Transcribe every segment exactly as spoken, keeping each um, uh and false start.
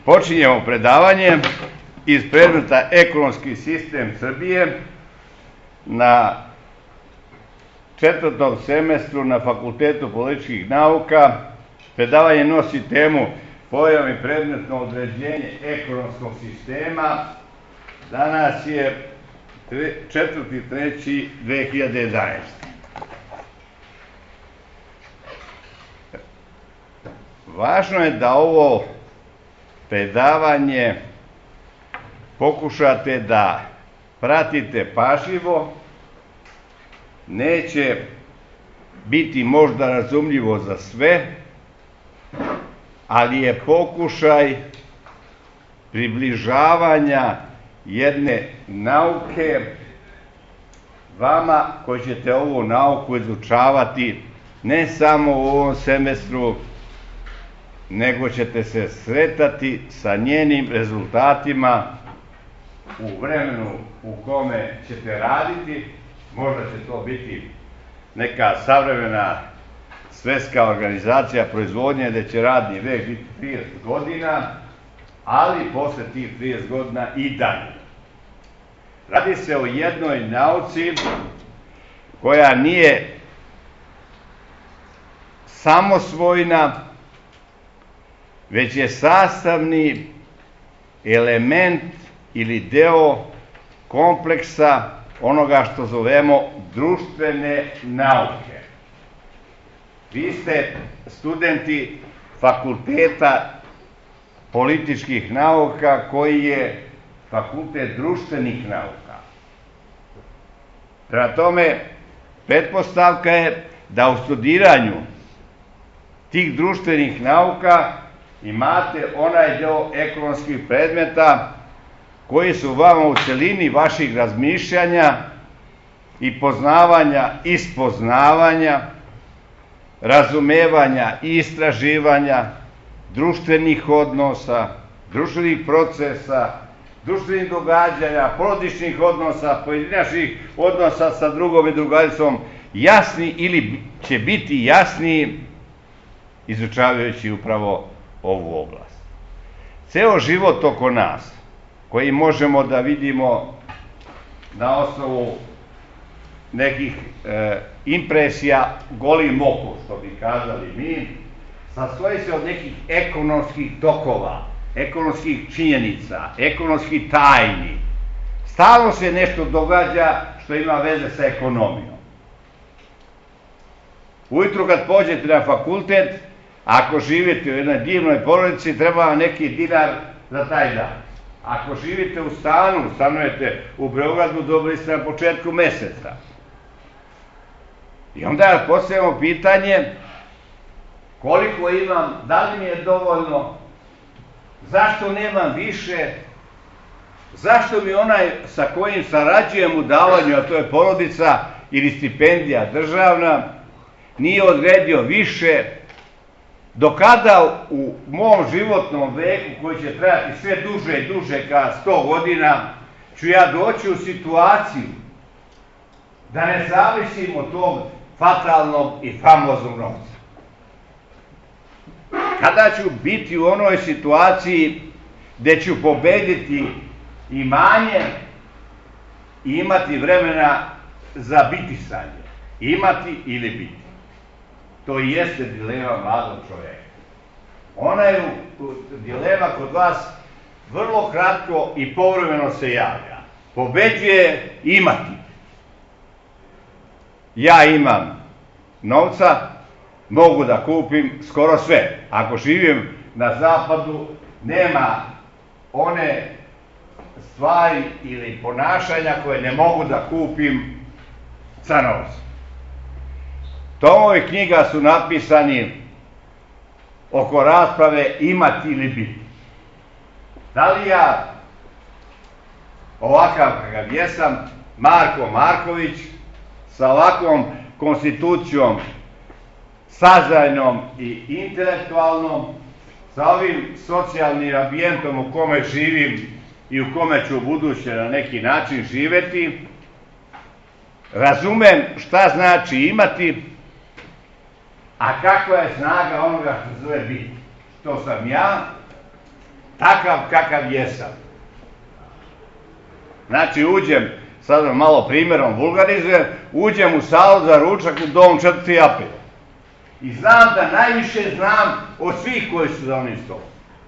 Počinjemo predavanje iz predmeta Ekonomski sistem Srbije na četvrtom semestru na Fakultetu političkih nauka. Predavanje nosi temu Pojam i predmetno određenje ekonomskog sistema. Danas je četvrti treći dve hiljade jedanaeste. Važno je da ovo predavanje pokušate da pratite pažljivo. Neće biti možda razumljivo za sve, ali je pokušaj približavanja jedne nauke vama koji ćete ovu nauku izučavati ne samo u ovom semestru, nego ćete se sretati sa njenim rezultatima u vremenu u kome ćete raditi. Možda će to biti neka savremena svetska organizacija proizvodnje gde će radni vek biti trideset godina, ali posle tih trideset godina i dalje. Radi se o jednoj nauci koja nije samosvojna, već je sastavni element ili deo kompleksa onoga što zovemo društvene nauke. Vi ste studenti Fakulteta političkih nauka, koji je Fakultet društvenih nauka. Prema tome, pretpostavka je da u studiranju tih društvenih nauka imate onaj deo ekonomskih predmeta koji su vama u celini vaših razmišljanja i poznavanja i spoznavanja, razumevanja i istraživanja društvenih odnosa, društvenih procesa, društvenih događanja, porodičnih odnosa, pojedinačnih odnosa sa drugom i drugaricom jasni ili će biti jasniji izučavajući upravo ovu oblast. Ceo život oko nas, koji možemo da vidimo na osnovu nekih e, impresija golim okom, što bi kazali mi, sastoji se od nekih ekonomskih tokova, ekonomskih činjenica, ekonomskih tajni. Stalno se nešto događa što ima veze sa ekonomijom. Ujutru kad pođete na fakultet, ako živite u jednoj divnoj porodici, treba vam neki dinar za taj dan. Ako živite u stanu, stanujete u Beogradu, dobili ste na početku meseca. I onda postavljamo pitanje koliko imam, da li mi je dovoljno, zašto nemam više, zašto mi onaj sa kojim sarađujem u davanju, a to je porodica ili stipendija državna, nije odredio više. Do kada u mom životnom veku, koji će trajati sve duže i duže ka sto godina, ću ja doći u situaciju da ne zavisim od tog fatalnog i famoznog novca? Kada ću biti u onoj situaciji gde ću pobediti imanje i imati vremena za bitisanje? Imati ili biti? To i jeste dilema mladog čoveka. Ona je dilema kod vas vrlo kratko i povremeno se javlja. Pobeđuje imati. Ja imam novca, mogu da kupim skoro sve. Ako živim na zapadu, nema one stvari ili ponašanja koje ne mogu da kupim sa novcem. Tomovi knjiga su napisani oko rasprave imati ili biti. Da li ja, ovakav kakav jesam, Marko Marković, sa ovakvom konstitucijom, sadržajnom i intelektualnom, sa ovim socijalnim ambijentom u kome živim i u kome ću u buduće na neki način živeti, razumem šta znači imati, a kakva je snaga onoga što zove biti. To sam ja, takav kakav jesam. Znači, uđem, sad vam malo primjerom vulgarizujem, uđem u salu za ručak u dom četvrti april. I znam da najviše znam od svih koji su za onim stolom.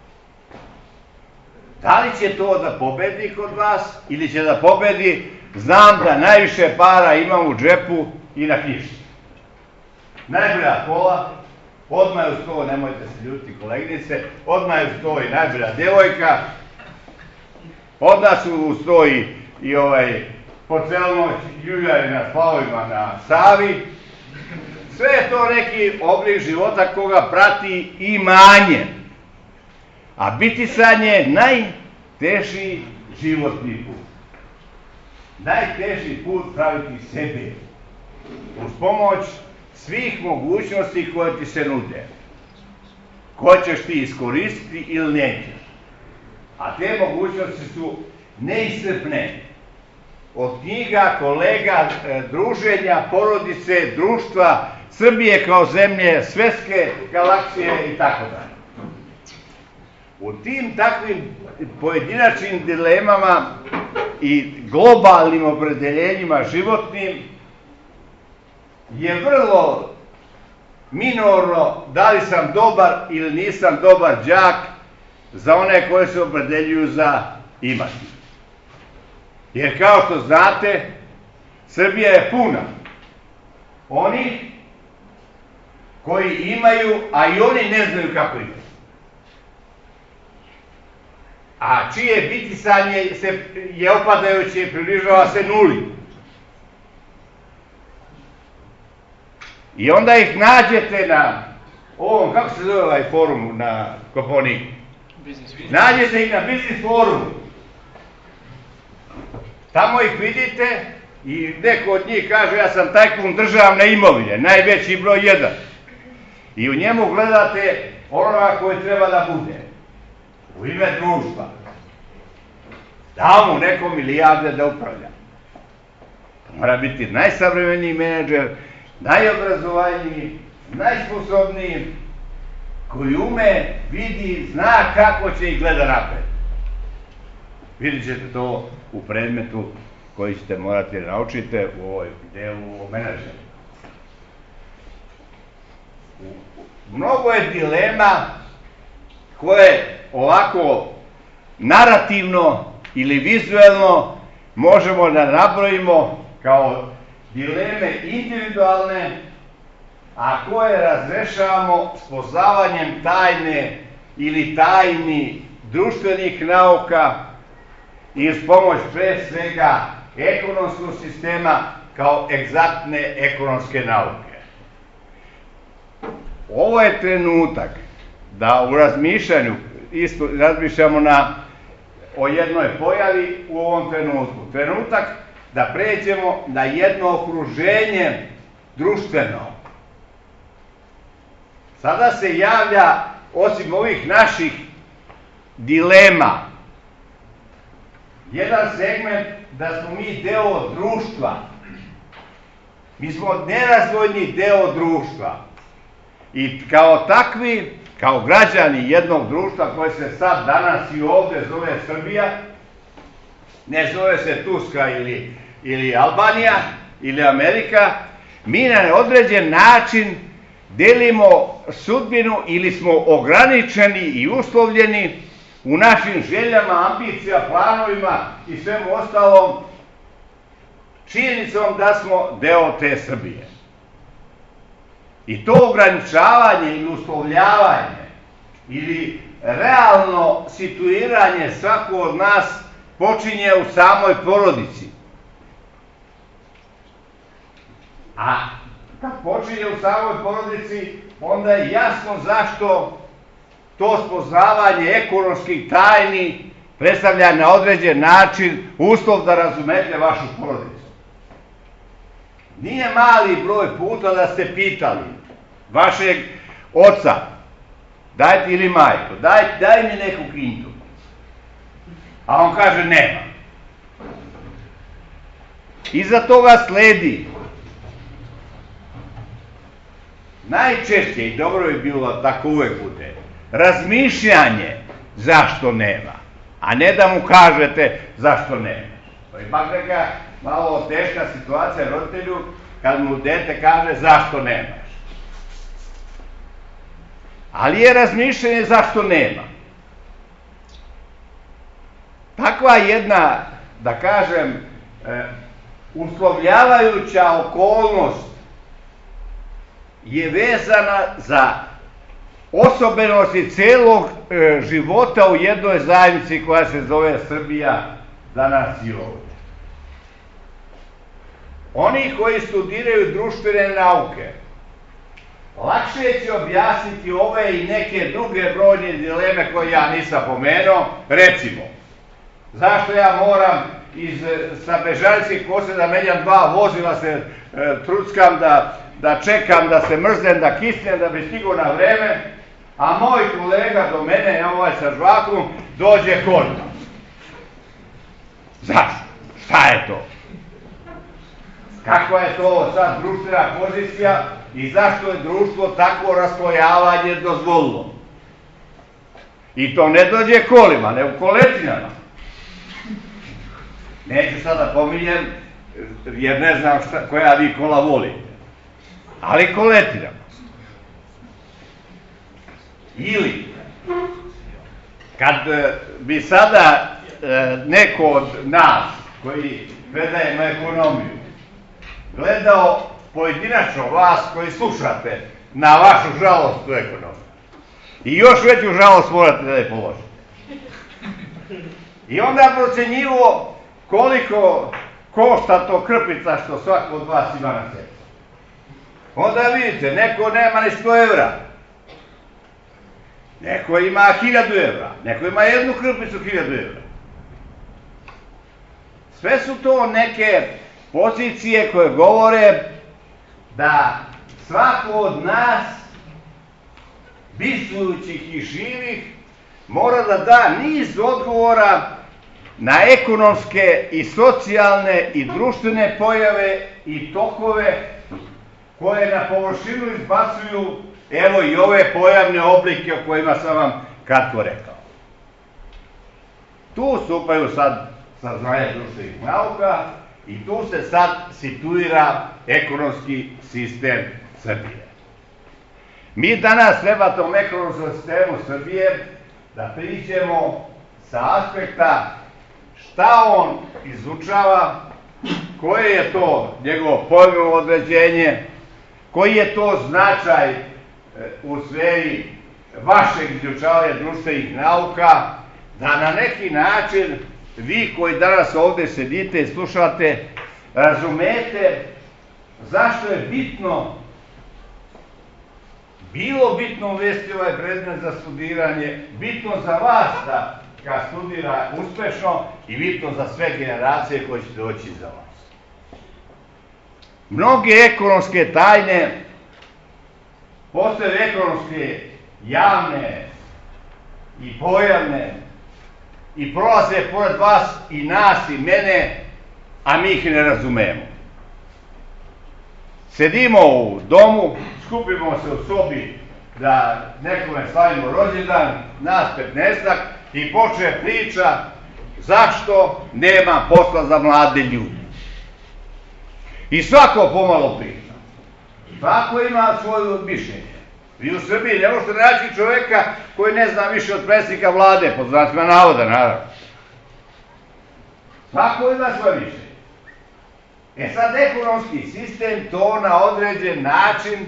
Da li će to da pobedi kod vas ili će da pobedi, znam da najviše para imam u džepu i na kiši. Najbolja kola, odmah je uz to, nemojte se ljuti koleginice, odmah je uz to i najbolja djevojka, odmah su uz to i, i ovaj, po celu noć ljuljari na splavovima na Savi. Sve je to neki oblik života koga prati imanje. A bitisanje je najteži životni put. Najteži put praviti sebe. Uz pomoć svih mogućnosti koje ti se nude. Koje ćeš ti iskoristiti ili nećeš. A te mogućnosti su neiscrpne. Od knjiga, kolega, druženja, porodice, društva, Srbije kao zemlje, svetske galaksije i tako dalje. U tim takvim pojedinačnim dilemama i globalnim opredeljenjima životnim je vrlo minorno da li sam dobar ili nisam dobar đak za one koje se opredeljuju za imati. Jer kao što znate, Srbija je puna onih koji imaju, a i oni ne znaju kako imaju. A čije bitisanje se je opadajuće i približava se nuli. I onda ih nađete na ovom, kako se zove ovaj forum na Kopaoniku? Nađete ih na biznis forumu. Tamo ih vidite i neko od njih kaže ja sam tajkun državne imovine, najveći broj jedan. I u njemu gledate onoga koji treba da bude. U ime društva. Dao mu neko milijarde da upravlja. To mora biti najsavremeniji menadžer, najobrazovaniji, najsposobniji, koji ume, vidi, zna kako će ih gleda napred. Vidjet ćete to u predmetu koji ćete morati da naučite u ovoj delu o menadžeru. Mnogo je dilema koje ovako narativno ili vizuelno možemo da nabrojimo kao dileme individualne, a koje razrešavamo spoznavanjem tajne ili tajni društvenih nauka i uz pomoć pre svega ekonomskog sistema kao egzaktne ekonomske nauke. Ovo je trenutak da u razmišljanju isto razmišljamo na, o jednoj pojavi u ovom trenutku. Trenutak da pređemo na jedno okruženje društveno. Sada se javlja, osim ovih naših dilema, jedan segment da smo mi deo društva. Mi smo nerazdvojni deo društva. I kao takvi, kao građani jednog društva koje se sad danas i ovde zove Srbija, ne zove se Turska ili, ili Albanija ili Amerika, mi na određen način delimo sudbinu ili smo ograničeni i uslovljeni u našim željama, ambicija, planovima i svemu ostalom činjenicom da smo deo te Srbije. I to ograničavanje ili uslovljavanje ili realno situiranje svako od nas počinje u samoj porodici. A kad počinje u samoj porodici, onda je jasno zašto to spoznavanje ekonomskih tajni predstavlja na određen način uslov da razumete vašu porodicu. Nije mali broj puta da ste pitali vašeg oca, dajte ili majko, daj, daj mi neku kintu. A on kaže nema. Iza toga sledi najčešće, i dobro je bilo tako uvek bude, razmišljanje zašto nema, a ne da mu kažete zašto nema. To je baš neka malo teška situacija roditelju kad mu dete kaže zašto nemaš. Ali je razmišljanje zašto nema. Takva jedna, da kažem, e, uslovljavajuća okolnost je vezana za osobenosti celog e, života u jednoj zajednici koja se zove Srbija danas i ovdje. Oni koji studiraju društvene nauke lakše će objasniti ove i neke druge brojne dileme koje ja nisam pomenuo. Recimo, zašto ja moram iz, sa Bežanijske kose da menjam dva vozila, se e, truckam, da, da čekam, da se mrznem, da kisnem, da bi stigao na vreme, a moj kolega do mene, ovaj sa žvakom, dođe kolima. Zašto? Šta je to? Kakva je to sad društvena pozicija i zašto je društvo takvo raslojavanje dozvolilo? I to ne dođe kolima, ne u koletinama. Neću sada pominjem, jer ne znam šta, koja vi kola volite. Ali koletinama. Ili, kad bi sada neko od nas, koji predajemo ekonomiju, gledao pojedinačno vas koji slušate na vašu žalost u ekonomiju, i još veću žalost morate da je položite. I onda procenjivo koliko košta to krpica što svako od vas ima na sebi. Onda vidite, neko nema ni sto evra, neko ima hiljadu evra, neko ima jednu krpicu hiljadu evra. Sve su to neke pozicije koje govore da svako od nas, bisujućih i živih, mora da da niz odgovora na ekonomske i socijalne i društvene pojave i tokove koje na površinu izbacuju, evo, i ove pojavne oblike o kojima sam vam kratko rekao. Tu stupaju sad saznanje društvenih nauka i tu se sad situira ekonomski sistem Srbije. Mi danas treba tom ekonomskom sistemu Srbije da priđemo sa aspekta šta on izučava, koje je to njegovo pojmovno određenje, koji je to značaj u sferi vašeg izučavanja društvenih nauka, da na neki način vi koji danas ovde sedite i slušate, razumete zašto je bitno, bilo bitno uvesti ovaj predmet za studiranje, bitno za vas da ga studira uspešno i bitno za sve generacije koje će doći za vas. Mnoge ekonomske tajne postaju ekonomske javne i pojavne i prolaze pored vas i nas i mene, a mi ih ne razumemo. Sedimo u domu, skupimo se u sobi da nekome slavimo rođendan, nas petnaestak, i počne priča zašto nema posla za mlade ljude. I svako pomalo priča. Svako ima svoje mišljenje. Vi u Srbiji ne možete naći čoveka koji ne zna više od predsjednika vlade, pod znacima navoda, naravno. Svako ima svoje mišljenje. E sad, ekonomski sistem to na određen način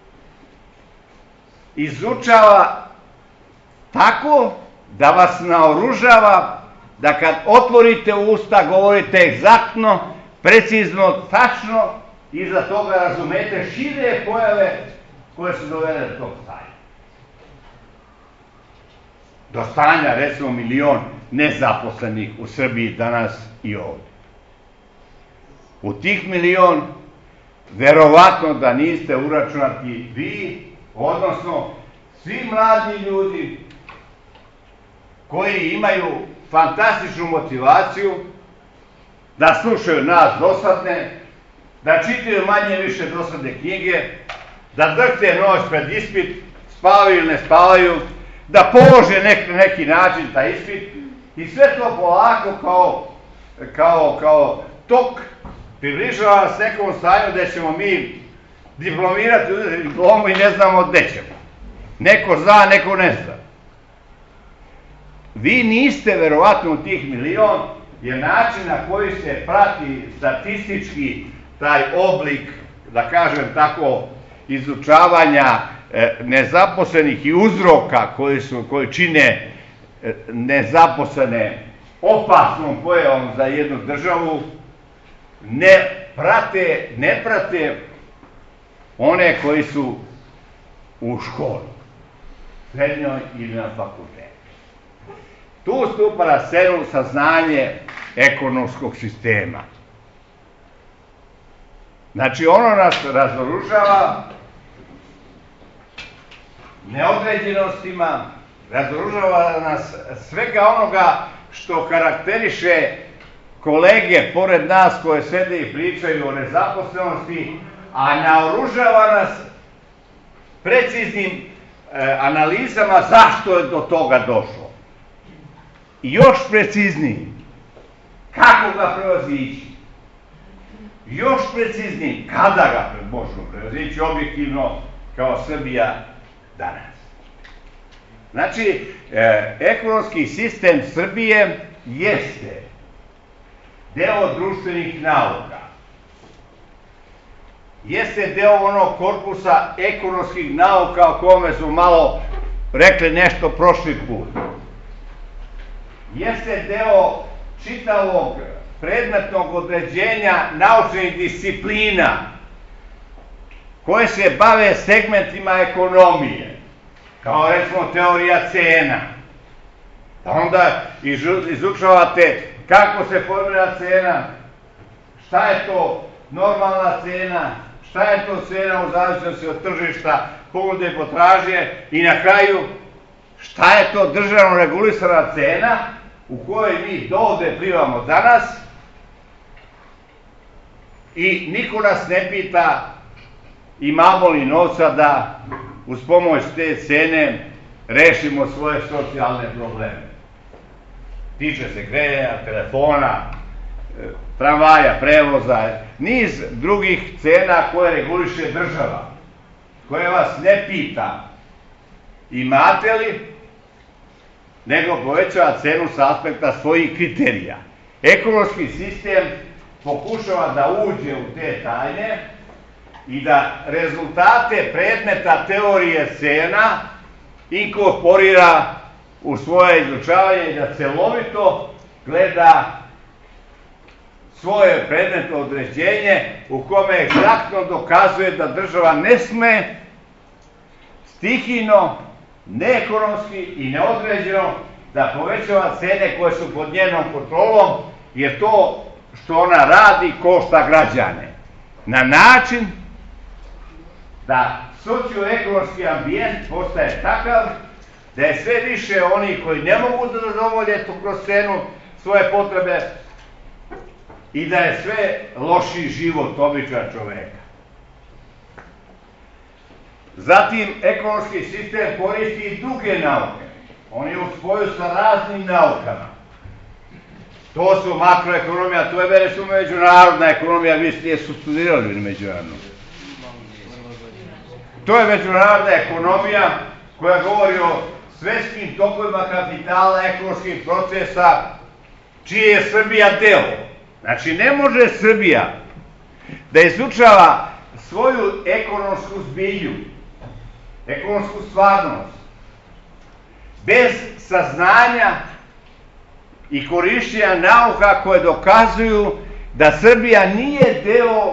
izučava tako da vas naoružava da kad otvorite usta govorite egzaktno, precizno, tačno i za toga razumete šire pojave koje su dovede do tog stanja. Do stanja, recimo, milion nezaposlenih u Srbiji danas i ovdje. U tih milion, verovatno da niste uračunati vi, odnosno svi mladi ljudi koji imaju fantastičnu motivaciju da slušaju nas dosadne, da čitaju manje više dosadne knjige, da drhte noć pred ispit, spavaju ili ne spavaju, da polože nek, neki način taj ispit i sve to polako kao, kao, kao tok približava nas nekom stanju da ćemo mi diplomirati diplomu i ne znamo gde ćemo. Neko zna, neko ne zna. Vi niste verovatno u tih milion, jer način na koji se prati statistički taj oblik, da kažem tako, izučavanja e, nezaposlenih i uzroka koji, su, koji čine e, nezaposlene opasnom pojavom za jednu državu, ne prate, ne prate one koji su u školi, srednjoj ili na fakultetu. Tu stupa na scenu saznanje ekonomskog sistema. Znači, ono nas razoružava neodređenostima, razoružava nas svega onoga što karakteriše kolege pored nas koje sede i pričaju o nezaposlenosti, a naoružava nas preciznim e, analizama zašto je do toga došlo. I još precizniji, kako ga prevazići. Još precizniji, kada ga možemo prevazići objektivno kao Srbija danas. Znači, e, ekonomski sistem Srbije jeste deo društvenih nauka. Jeste deo onog korpusa ekonomskih nauka o kome smo malo rekli nešto prošli put. Jeste deo čitavog predmetnog određenja naučnih disciplina koje se bave segmentima ekonomije, kao recimo teorija cena. Da onda izučavate kako se formira cena, šta je to normalna cena, šta je to cena u zavisnosti od tržišta, ponude i potražnje i na kraju šta je to državno regulisana cena u kojoj mi dovde plivamo danas i niko nas ne pita imamo li novca da uz pomoć te cene rešimo svoje socijalne probleme. Tiče se grejanja, telefona, tramvaja, prevoza, niz drugih cena koje reguliše država, koje vas ne pita imate li, nego povećava cenu sa aspekta svojih kriterija. Ekonomski sistem pokušava da uđe u te tajne i da rezultate predmeta teorije cena inkorporira u svoje izučavanje i da celovito gleda svoje predmetno određenje u kome egzaktno dokazuje da država ne sme stihijno, neekonomski i neodređeno da povećava cene koje su pod njenom kontrolom, jer to što ona radi košta građane. Na način da socioekonomski ambijent postaje takav da je sve više onih koji ne mogu da zadovolje tu kroz cenu svoje potrebe i da je sve lošiji život običan čoveka. Zatim, ekonomski sistem koristi i druge nauke. On je u spoju sa raznim naukama. To su makroekonomija, to je već su međunarodna ekonomija, vi ste su studirali međunarodno. To je međunarodna ekonomija koja govori o svetskim tokovima kapitala, ekonomskih procesa, čije je Srbija deo. Znači, ne može Srbija da izučava svoju ekonomsku zbilju, ekonomsku stvarnost, bez saznanja i korišćenja nauka koje dokazuju da Srbija nije deo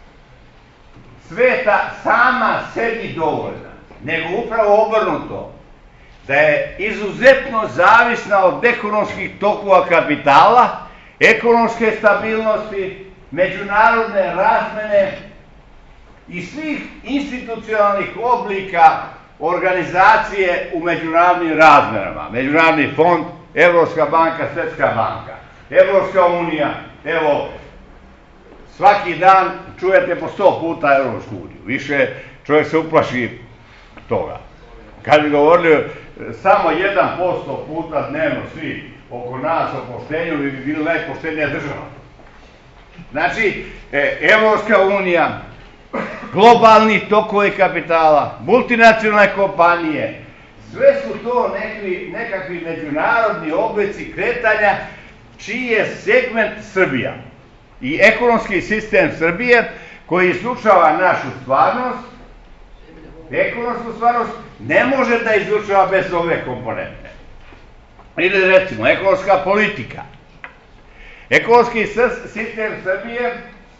sveta sama sebi dovoljna, nego upravo obrnuto, da je izuzetno zavisna od ekonomskih tokova kapitala, ekonomske stabilnosti, međunarodne razmene i svih institucionalnih oblika organizacije u međunarodnim razmerama. Međunarodni fond, Evropska banka, Svetska banka, Evropska unija, evo, svaki dan čujete po sto puta Evropsku uniju. Više čovjek se uplaši toga. kad bi govorili samo jedan posto puta dnevno svi oko nas o poštenju, bi bili najpoštenija država. Znači, Evropska unija, globalni tokovi kapitala, multinacionalne kompanije, sve su to nekakvi, nekakvi međunarodni oblici kretanja čiji je segment Srbija i ekonomski sistem Srbije koji izučava našu stvarnost, ekonomsku stvarnost, ne može da izučava bez ove komponente. Ili recimo, ekonomska politika. Ekonomski sistem Srbije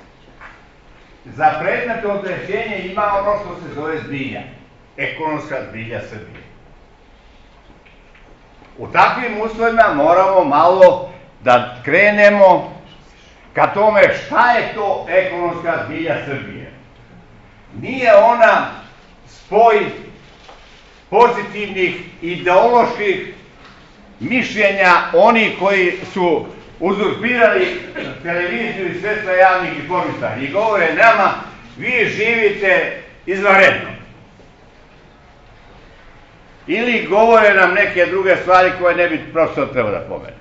za predmet određenje ima ono što se zove zbilja. Ekonomska zbilja Srbije. U takvim uslovima moramo malo da krenemo ka tome šta je to ekonomska zbilja Srbije. Nije ona spoj pozitivnih ideoloških mišljenja oni koji su uzurpirali televiziju i sredstva javnih informisanja i govore nama, vi živite izvanredno. Ili govore nam neke druge stvari koje ne bi profesor trebao da pomene.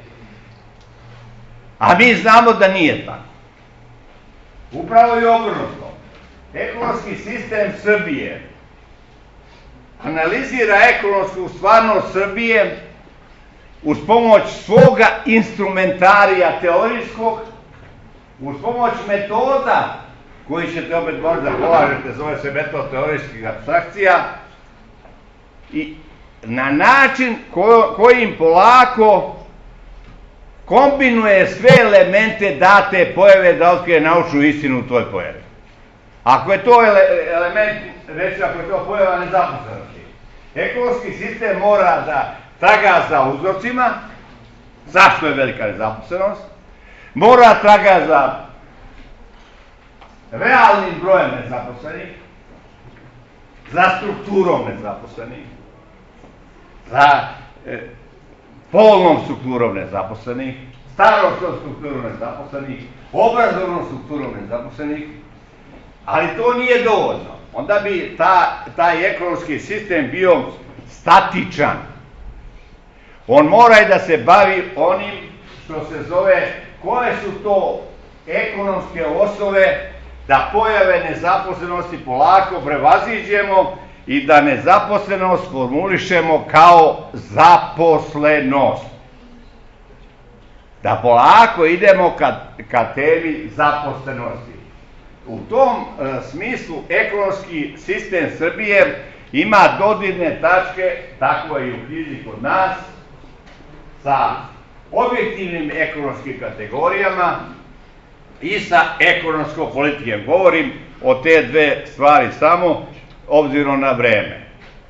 A mi znamo da nije tako. Upravo i obrnuto. Ekonomski sistem Srbije analizira ekonomsku stvarnost Srbije uz pomoć svoga instrumentarija teorijskog, uz pomoć metoda koji ćete opet možda polažete, zove se metod teorijskih apstrakcija, i na način ko, kojim polako kombinuje sve elemente date pojave da otkrije naučnu istinu u toj pojavi. Ako je to ele, element, reći ako je to pojava nezaposlenosti, ekonomski sistem mora da traga za uzrocima, zašto je velika nezaposlenost, mora traga za realnim brojem nezaposlenih, za strukturom nezaposlenih, za e, polnom strukturom nezaposlenih, starosnom strukturom nezaposlenih, obrazovnom strukturom nezaposlenih, ali to nije dovoljno. Onda bi ta, taj ekonomski sistem bio statičan. On mora i da se bavi onim što se zove koje su to ekonomske osnove da pojave nezaposlenosti polako prevaziđemo i da nezaposlenost formulišemo kao zaposlenost. Da polako idemo ka, ka temi zaposlenosti. U tom e, smislu ekonomski sistem Srbije ima dodirne tačke, tako je i u knjizi kod nas, sa objektivnim ekonomskim kategorijama i sa ekonomskom politikom. Govorim o te dve stvari samo, obzirom na vreme.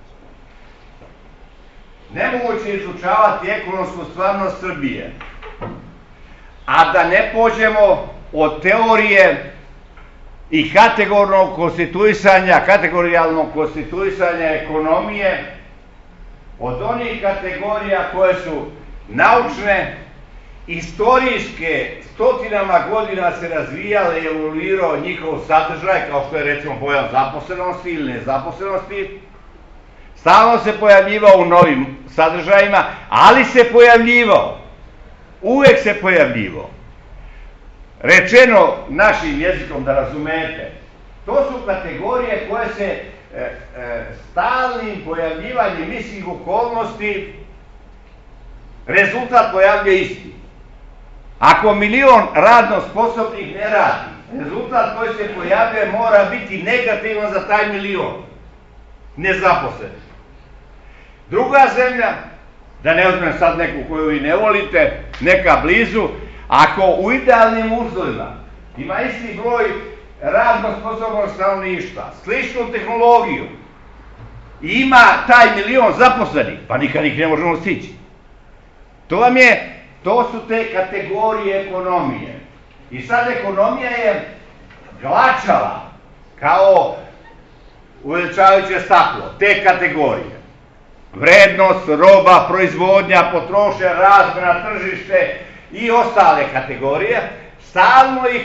Nemoguće izučavati ekonomsku stvarnost Srbije, a da ne pođemo od teorije i kategornog konstituisanja, kategorijalnog konstituisanja ekonomije, od onih kategorija koje su naučne, istorijske, stotinama godina se razvijale i evoluirao njihov sadržaj, kao što je recimo pojam zaposlenosti ili nezaposlenosti, stalno se pojavljivao u novim sadržajima, ali se pojavljivao, uvek se pojavljivao. Rečeno našim jezikom da razumete, to su kategorije koje se e, e, stalnim pojavljivanjem istih okolnosti rezultat pojavljuje isti. Ako milion radno sposobnih ne radi, rezultat koji se pojavljuje mora biti negativan za taj milion nezaposlenih. Druga zemlja, da ne uzmem sad neku koju vi ne volite, neka blizu, ako u idealnim uslovima ima isti broj radno sposobnog stanovništva, sličnu tehnologiju i ima taj milion zaposlenih, pa nikad ih ne možemo stići. To vam je, to su te kategorije ekonomije. I sad ekonomija je glačala kao uveličavajuće staklo, te kategorije. Vrednost, roba, proizvodnja, potrošnja, razmjena, tržište i ostale kategorije, stalno ih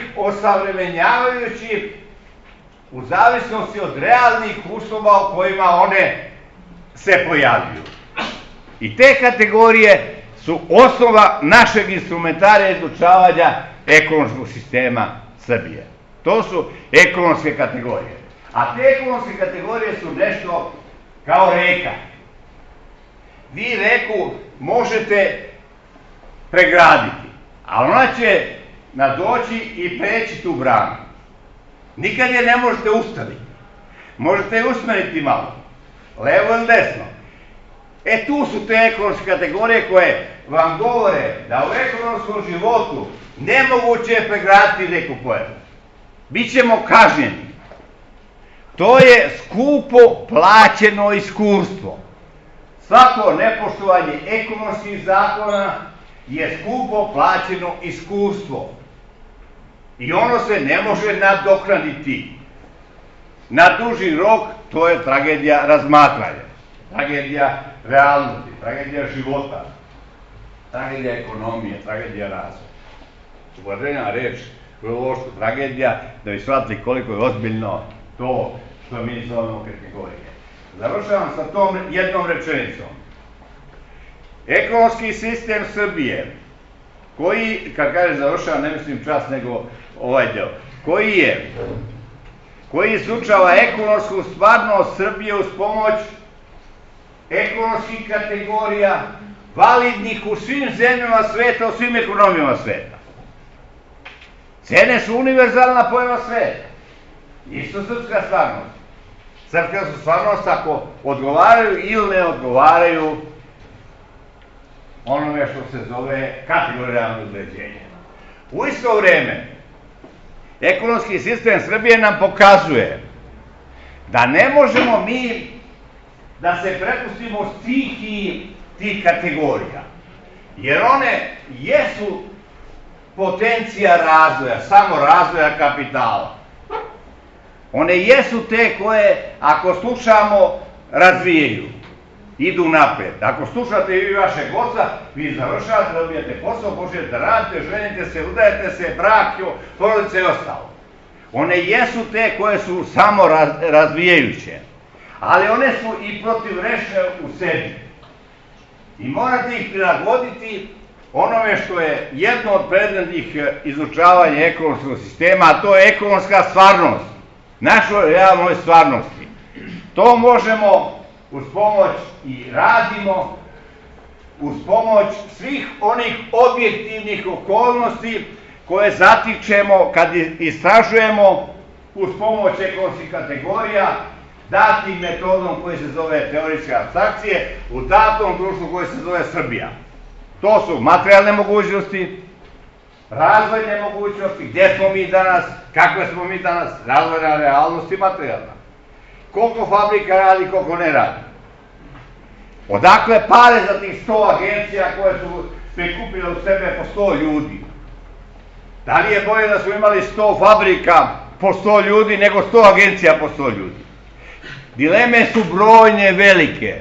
osavremenjavajući u zavisnosti od realnih uslova u kojima one se pojavljuju. I te kategorije su osnova našeg instrumentarija izučavanja ekonomskog sistema Srbije. To su ekonomske kategorije. A te ekonomske kategorije su nešto kao reka. Vi reku možete pregraditi, ali ona će nadoći i preći tu branu. Nikad je ne možete ustaviti. Možete je usmeriti malo, levo ili desno. E tu su te ekonomske kategorije koje vam govore da u ekonomskom životu nemoguće je pregraditi neku pojavu. Bićemo kažnjeni. To je skupo plaćeno iskustvo. Svako nepoštovanje ekonomskih zakona je skupo plaćeno iskustvo. I ono se ne može nadoknaditi. Na duži rok to je tragedija razmatranja, tragedija realnosti, tragedija života, tragedija ekonomije, tragedija razvoja. Upotrebljena reč filološka tragedija da bi shvatili koliko je ozbiljno to što mi zovemo kategorije. Završavam sa tom jednom rečenicom. Ekonomski sistem Srbije, koji, kad kaže završavam, ne mislim čas nego ovaj deo, koji je, koji izučava ekonomsku stvarnost Srbije uz pomoć ekonomskih kategorija validnih u svim zemljama sveta, u svim ekonomijama sveta. Cene su univerzalna pojava sveta. Isto srpska stvarnost. Srpska su stvarnost ako odgovaraju ili ne odgovaraju onome što se zove kategorijalno određenje. U isto vreme, ekonomski sistem Srbije nam pokazuje da ne možemo mi da se prepustimo stihiji tih kategorija, jer one jesu potencija razvoja, samo razvoja kapitala. One jesu te koje, ako slušamo, razvijaju, idu napred. Ako slušate i vašeg oca, vi završavate, dobijete posao, počnete da radite, ženite se, udajete se, brak, porodice i ostalo. One jesu te koje su samo razvijajuće, ali one su i protivreše u sebi. I morate ih prilagoditi onome što je jedno od predmetnih izučavanja ekonomskog sistema, a to je ekonomska stvarnost, našoj realnoj stvarnosti. To možemo uz pomoć i radimo, uz pomoć svih onih objektivnih okolnosti koje zatičemo kad istražujemo uz pomoć ekonomskih kategorija, datim metodom koji se zove teorijske apstrakcije, u datom društvu koji se zove Srbija. To su materijalne mogućnosti, razvojne mogućnosti, gdje smo mi danas, kakve smo mi danas, razvojna realnost i materijalna. Koliko fabrika radi, koliko ne radi. Odakle pare za tih sto agencija koje su prikupile u sebe po sto ljudi? Da li je bolje da smo imali sto fabrika po sto ljudi nego sto agencija po sto ljudi? Dileme su brojne, velike.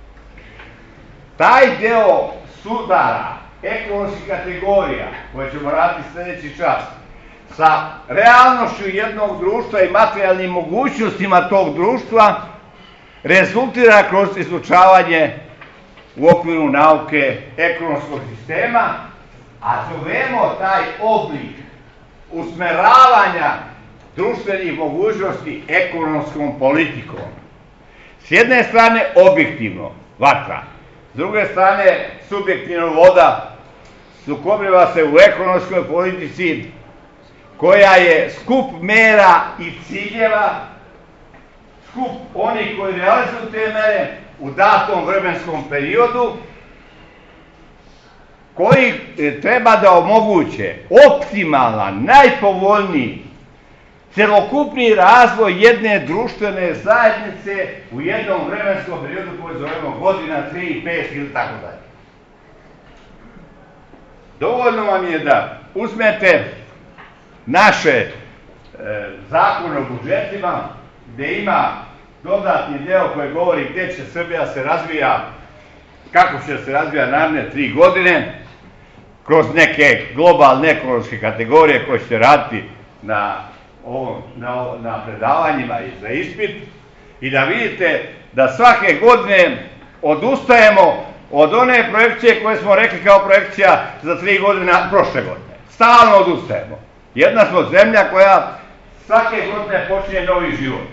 Taj deo sudara, ekonomskih kategorija, koje ćemo raditi sljedeći čas, sa realnošću jednog društva i materijalnim mogućnostima tog društva, rezultira kroz izučavanje u okviru nauke ekonomskog sistema, a zovemo taj oblik usmeravanja društvenih mogućnosti ekonomskom politikom. S jedne strane objektivno, vatra, s druge strane subjektivno voda, sukobljiva se u ekonomskoj politici koja je skup mera i ciljeva, skup onih koji realizuju te mere u datom vremenskom periodu, koji treba da omoguće optimalan, najpovoljniji, celokupni razvoj jedne društvene zajednice u jednom vremenskom periodu koji zovemo godina, tri, pet ili tako dalje. Dovoljno vam je da uzmete naše e, zakone o budžetima, gde ima dodatni deo koji govori gde će Srbija se razvija, kako će se razvija naredne tri godine, kroz neke globalne ekonomske kategorije koje ćete raditi na, ovom, na, na predavanjima i za ispit. i da vidite da svake godine odustajemo od one projekcije koje smo rekli kao projekcija za tri godine prošle godine. Stalno odustajemo. Jedna smo zemlja koja svake godine počinje novi život.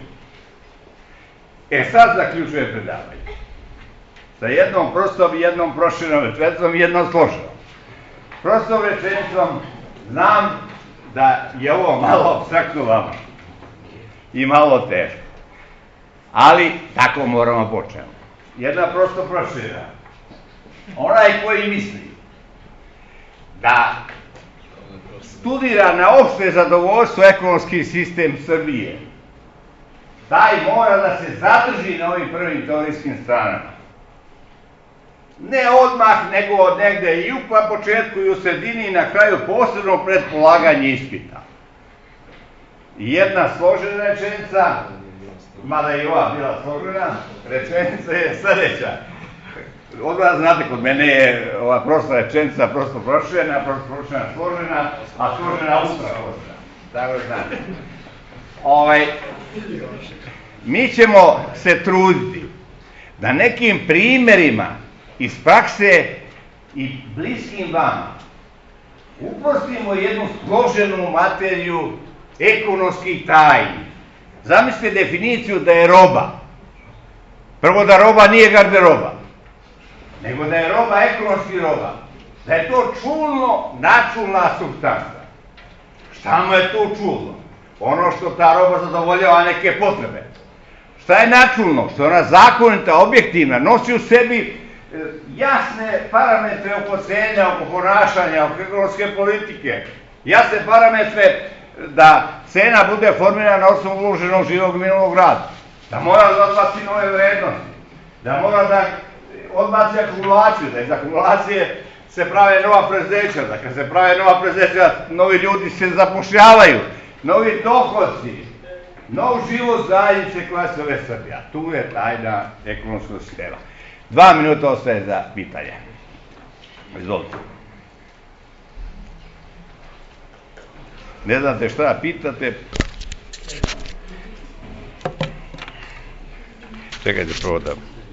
E sad zaključujem predavanje. Sa jednom prostom i jednom proširenom rečenicom i jednom složenom. Prostom rečenicom znam da je ovo malo apstraktno vama i malo teško. Ali tako moramo početi. Jedna prosto proširena. Onaj koji misli da studira na opšte zadovoljstvo ekonomski sistem Srbije, taj mora da se zadrži na ovim prvim teorijskim stranama. Ne odmah, nego od negde i u početku i u sredini i na kraju posebno pred polaganje ispita. I jedna složena rečenica, mada je i ova bila složena, rečenica je sledeća. Odmah znate, kod mene je ova prosta rečenica prosto proširena, prosto proširena složena, a složena ultra složena. Tako znate. Ovaj, mi ćemo se truditi da nekim primerima iz prakse i bliskim vama uprostimo jednu složenu materiju ekonomskih tajni. Zamislite definiciju da je roba. Prvo da roba nije garderoba, nego da je roba ekonomski roba. Da je to čulno načulna supstanca. Šta mu je to čulno? Ono što ta roba zadovoljava neke potrebe. Šta je načulno? Što je ona zakonita, objektivna, nosi u sebi jasne parametre oko cene, oko ponašanja, oko ekonomske politike. Jasne parametre da cena bude formirana na osnovu uloženog živog minulog rada. Da mora da odbaci nove vrednosti. Da mora da odbaci akumulaciju, da iz akumulacije se prave nova preduzeća, da kad se prave nova preduzeća, novi ljudi se zapošljavaju, novi dohodci, nov život zajednice koja se zove Srbija. Tu je tajna ekonomskog sistema. Dva minuta ostaje za pitanje. Izvolite. Ne znate šta pitate? Čekajte prvo da...